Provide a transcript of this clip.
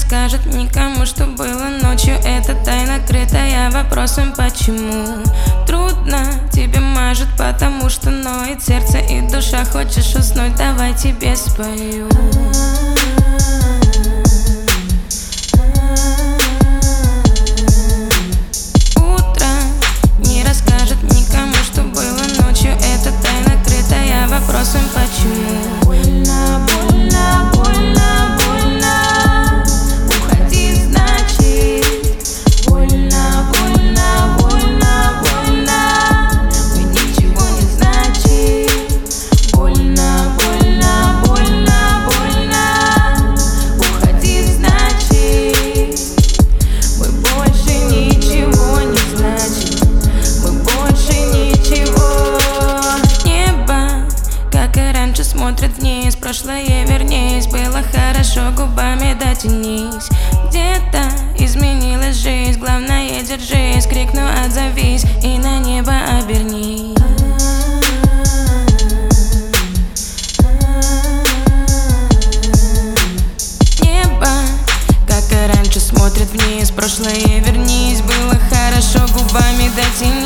расскажет никому, что было ночью. Это тайна, крытая вопросом почему. Трудно тебе мажет, потому что ноет сердце и душа. Хочешь уснуть, давай тебе спою. Утро не расскажет никому, что было ночью. Это тайна, крытая вопросом почему. Больно, больно, больно, больно. Уходи, значит. Больно, больно, больно, больно. Вы ничего не значит. Больно, больно, больно, больно. Уходи, значит. Мы больше ничего не значим. Мы больше ничего. Небо, как и раньше, смотрит вниз. Прошлое вернись, было хорошо, губами дотянись. Где-то изменилась жизнь, главное держись. Крикну отзовись и на небо обернись. Небо, как и раньше, смотрит вниз. Прошлое вернись, было хорошо, губами дотянись.